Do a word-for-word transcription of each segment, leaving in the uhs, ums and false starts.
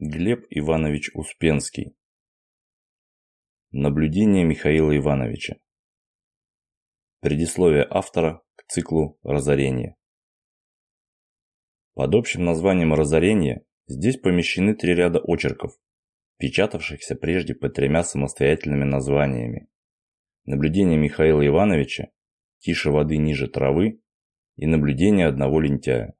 Глеб Иванович Успенский. Наблюдения Михаила Ивановича. Предисловие автора к циклу «Разорение». Под общим названием «Разорение» здесь помещены три ряда очерков, печатавшихся прежде под тремя самостоятельными названиями: «Наблюдения Михаила Ивановича», «Тише воды ниже травы» и «Наблюдения одного лентяя».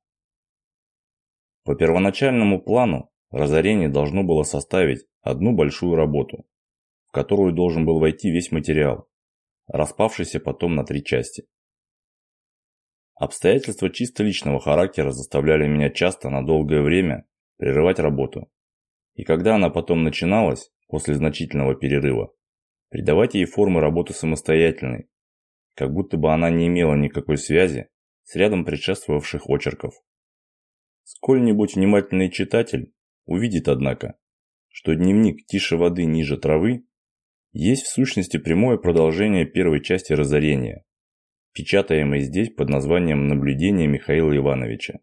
По первоначальному плану «Разорение» должно было составить одну большую работу, в которую должен был войти весь материал, распавшийся потом на три части. Обстоятельства чисто личного характера заставляли меня часто на долгое время прерывать работу, и когда она потом начиналась, после значительного перерыва, придавать ей формы работы самостоятельной, как будто бы она не имела никакой связи с рядом предшествовавших очерков. Сколь-нибудь внимательный читатель увидит, однако, что дневник «Тише воды ниже травы» есть в сущности прямое продолжение первой части «Разорения», печатаемой здесь под названием «Наблюдения Михаила Ивановича».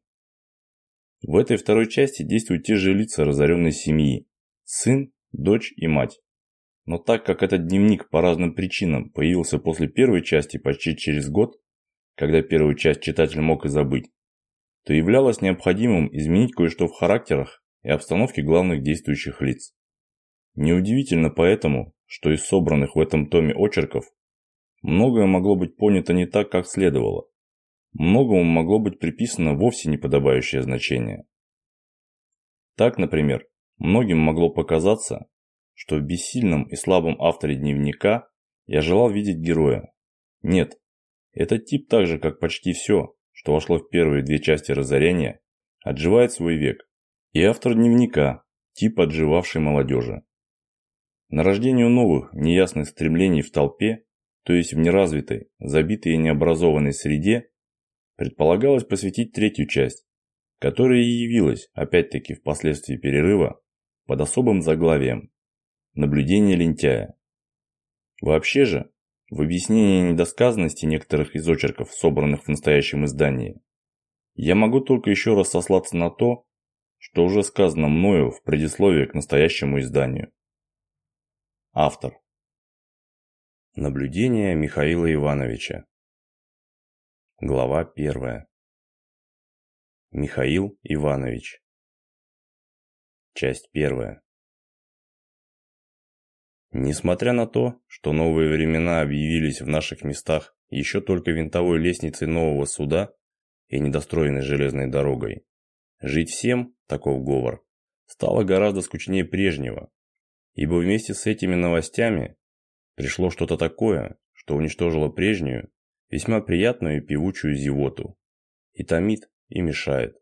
В этой второй части действуют те же лица разоренной семьи – сын, дочь и мать. Но так как этот дневник по разным причинам появился после первой части почти через год, когда первую часть читатель мог и забыть, то являлось необходимым изменить кое-что в характерах и обстановке главных действующих лиц. Неудивительно поэтому, что из собранных в этом томе очерков многое могло быть понято не так, как следовало. Многому могло быть приписано вовсе неподобающее значение. Так, например, многим могло показаться, что в бессильном и слабом авторе дневника я желал видеть героя. Нет, этот тип, так же как почти все, что вошло в первые две части «Разорения», отживает свой век. И автор дневника – тип отживавшей молодежи. Нарождению новых, неясных стремлений в толпе, то есть в неразвитой, забитой и необразованной среде, предполагалось посвятить третью часть, которая и явилась, опять-таки впоследствии перерыва, под особым заглавием «Наблюдение лентяя». Вообще же, в объяснении недосказанности некоторых из очерков, собранных в настоящем издании, я могу только еще раз сослаться на то, что уже сказано мною в предисловии к настоящему изданию. Автор. Наблюдения Михаила Ивановича. Глава первая. Михаил Иванович. Часть первая. Несмотря на то, что новые времена объявились в наших местах еще только винтовой лестницей нового суда и недостроенной железной дорогой, жить всем, таков говор, стало гораздо скучнее прежнего, ибо вместе с этими новостями пришло что-то такое, что уничтожило прежнюю, весьма приятную и певучую зевоту, и томит, и мешает.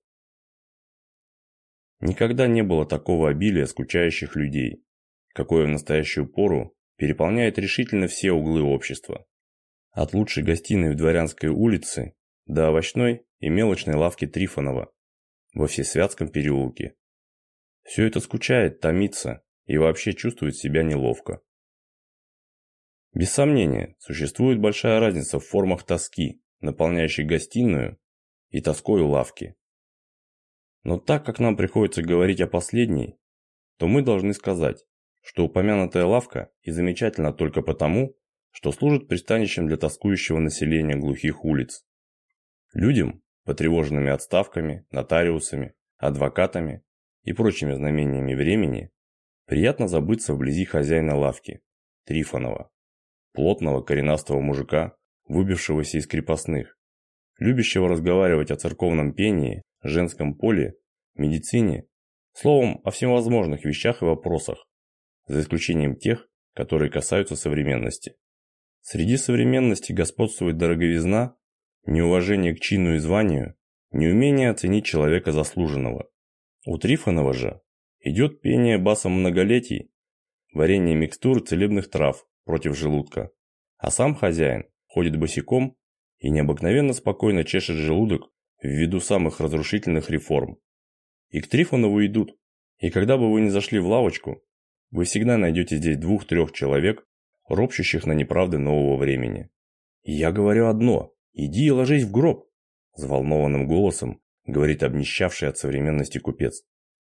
Никогда не было такого обилия скучающих людей, какое в настоящую пору переполняет решительно все углы общества. От лучшей гостиной в Дворянской улице до овощной и мелочной лавки Трифонова во Всесвятском переулке. Все это скучает, томится и вообще чувствует себя неловко. Без сомнения, существует большая разница в формах тоски, наполняющей гостиную, и тоской у лавки. Но так как нам приходится говорить о последней, то мы должны сказать, что упомянутая лавка и замечательна только потому, что служит пристанищем для тоскующего населения глухих улиц. Людям, потревоженными отставками, нотариусами, адвокатами и прочими знамениями времени, приятно забыться вблизи хозяина лавки, Трифонова, плотного коренастого мужика, выбившегося из крепостных, любящего разговаривать о церковном пении, женском поле, медицине, словом, о всевозможных вещах и вопросах, за исключением тех, которые касаются современности. Среди современности господствует дороговизна, неуважение к чину и званию, неумение оценить человека заслуженного. У Трифонова же идет пение басом многолетий, варенье микстур целебных трав против желудка, а сам хозяин ходит босиком и необыкновенно спокойно чешет желудок ввиду самых разрушительных реформ. И к Трифонову идут, и когда бы вы ни зашли в лавочку, вы всегда найдете здесь двух-трех человек, ропщущих на неправды нового времени. И я говорю одно: иди и ложись в гроб, взволнованным голосом говорит обнищавший от современности купец.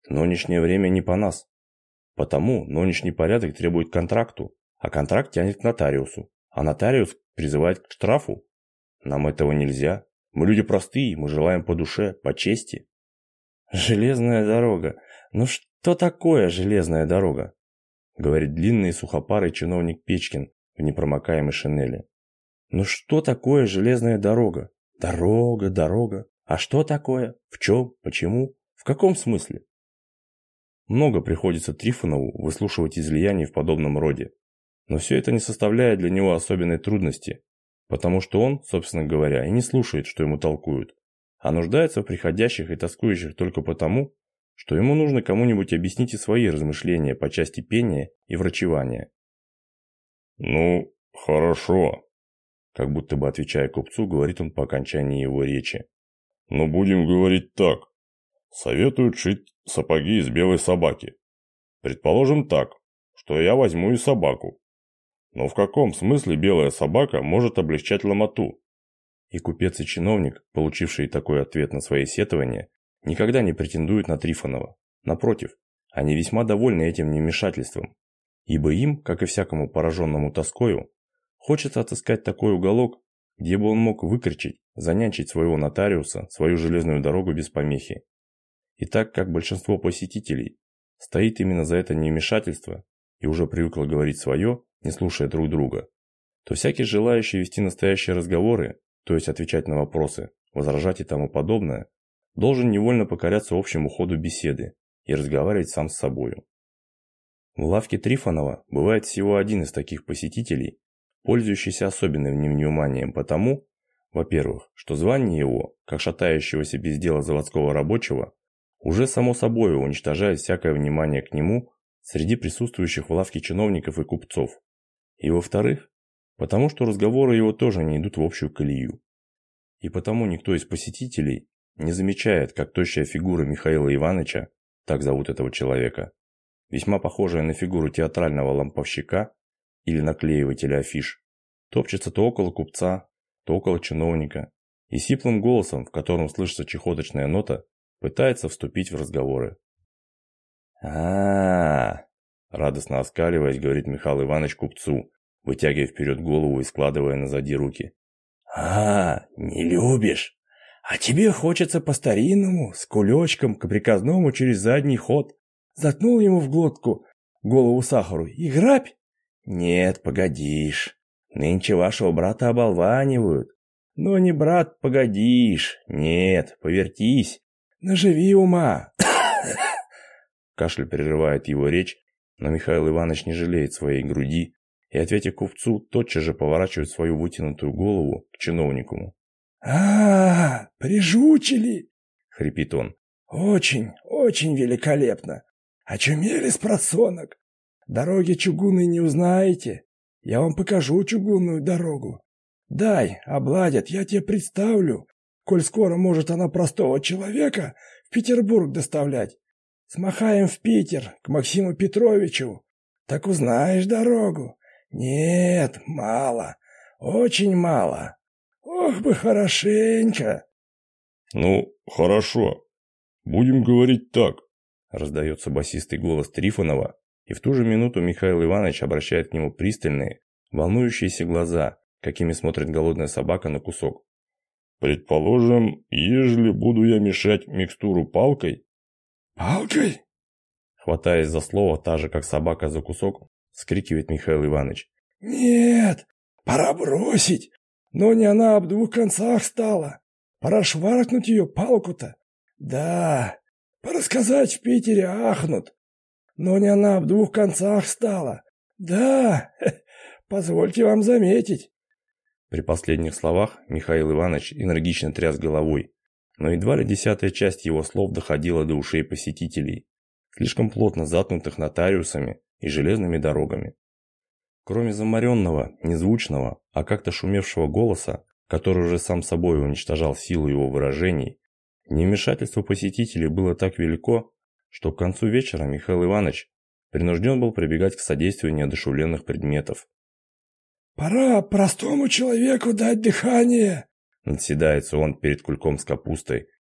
Нынешнее время не по нас. Потому нынешний порядок требует контракту, а контракт тянет к нотариусу, а нотариус призывает к штрафу. Нам этого нельзя. Мы люди простые, мы желаем по душе, по чести. Железная дорога. Ну что такое железная дорога? Говорит длинный сухопарый чиновник Печкин в непромокаемой шинели. Ну что такое железная дорога? Дорога, дорога. А что такое? В чем? Почему? В каком смысле? Много приходится Трифонову выслушивать излияний в подобном роде. Но все это не составляет для него особенной трудности, потому что он, собственно говоря, и не слушает, что ему толкуют, а нуждается в приходящих и тоскующих только потому, что ему нужно кому-нибудь объяснить и свои размышления по части пения и врачевания. «Ну, хорошо», – как будто бы отвечая купцу, говорит он по окончании его речи. «Но будем говорить так. Советуют шить сапоги из белой собаки. Предположим так, что я возьму и собаку. Но в каком смысле белая собака может облегчать ломоту?» И купец и чиновник, получившие такой ответ на свои сетования, никогда не претендуют на Трифонова. Напротив, они весьма довольны этим невмешательством, ибо им, как и всякому пораженному тоскою, хочется отыскать такой уголок, где бы он мог выкричить, занянчить своего нотариуса, свою железную дорогу без помехи. И так как большинство посетителей стоит именно за это невмешательство и уже привыкло говорить свое, не слушая друг друга, то всякий желающий вести настоящие разговоры, то есть отвечать на вопросы, возражать и тому подобное, должен невольно покоряться общему ходу беседы и разговаривать сам с собою. В лавке Трифонова бывает всего один из таких посетителей, пользующийся особенным вниманием потому, во-первых, что звание его, как шатающегося без дела заводского рабочего, уже само собой уничтожает всякое внимание к нему среди присутствующих в лавке чиновников и купцов. И во-вторых, потому что разговоры его тоже не идут в общую колею. И потому никто из посетителей не замечает, как тощая фигура Михаила Ивановича, так зовут этого человека, весьма похожая на фигуру театрального ламповщика или наклеивателя афиш, топчется то около купца, то около чиновника, и сиплым голосом, в котором слышится чехоточная нота, пытается вступить в разговоры. а, радостно оскаливаясь, говорит Михаил Иванович купцу, вытягивая вперед голову и складывая назади руки. «А, не любишь? А тебе хочется по-старинному, с кулечком, к приказному через задний ход. Заткнул ему в глотку голову сахару и грабь? Нет, погодишь. Нынче вашего брата оболванивают. Но не брат, погодишь. Нет, повертись. Наживи ума». Кашель прерывает его речь, но Михаил Иванович не жалеет своей груди и, ответив купцу, тотчас же поворачивает свою вытянутую голову к чиновнику. «А, прижучили!» — хрипит он. «Очень, очень великолепно! Очумели с просонок! Дороги чугунной не узнаете? Я вам покажу чугунную дорогу. Дай, обладят, я тебе представлю, коль скоро может она простого человека в Петербург доставлять. Смахаем в Питер, к Максиму Петровичу. Так узнаешь дорогу. Нет, мало, очень мало. Ох бы хорошенько». «Ну, хорошо. Будем говорить так», — раздается басистый голос Трифонова, и в ту же минуту Михаил Иванович обращает к нему пристальные, волнующиеся глаза, какими смотрит голодная собака на кусок. «Предположим, ежели буду я мешать микстуру палкой...» «Палкой?» Хватаясь за слово, та же, как собака за кусок, вскрикивает Михаил Иванович. «Нет, пора бросить. Но не она об двух концах стала. Пора шваркнуть ее палку-то. Да, пора сказать, в Питере ахнут. Но не она об двух концах стала. Да, позвольте вам заметить». При последних словах Михаил Иванович энергично тряс головой, но едва ли десятая часть его слов доходила до ушей посетителей, слишком плотно заткнутых нотариусами и железными дорогами. Кроме заморенного, незвучного, а как-то шумевшего голоса, который уже сам собой уничтожал силу его выражений, невмешательство посетителей было так велико, что к концу вечера Михаил Иванович принужден был прибегать к содействию неодушевленных предметов. «Пора простому человеку дать дыхание», — надседается он перед кульком с капустой,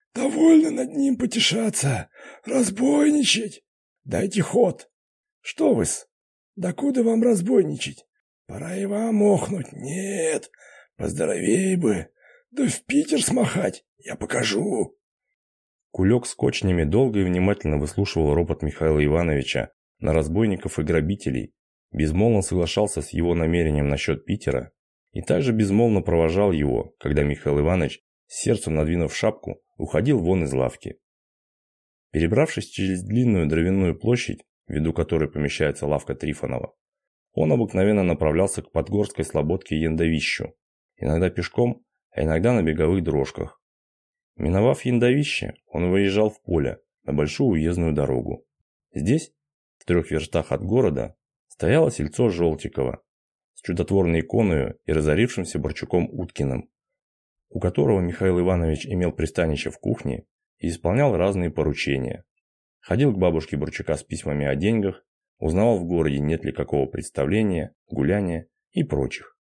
Довольно над ним потешаться, разбойничать. Дайте ход. Что вы-с? Докуда вам разбойничать? Пора и вам охнуть. Нет, поздоровей бы. Да в Питер смахать, я покажу. Кулек с кочнями долго и внимательно выслушивал ропот Михаила Ивановича на разбойников и грабителей, безмолвно соглашался с его намерением насчет Питера и также безмолвно провожал его, когда Михаил Иванович, с сердцем надвинув шапку, уходил вон из лавки. Перебравшись через длинную дровяную площадь, в виду которой помещается лавка Трифонова, он обыкновенно направлялся к Подгорской слободке Яндовищу, иногда пешком, а иногда на беговых дрожках. Миновав Яндовище, он выезжал в поле, на большую уездную дорогу. Здесь, в трех верстах от города, стояло сельцо Желтиково с чудотворной иконою и разорившимся Борчуком Уткиным, у которого Михаил Иванович имел пристанище в кухне и исполнял разные поручения. Ходил к бабушке Борчука с письмами о деньгах, узнавал в городе, нет ли какого представления, гуляния и прочих.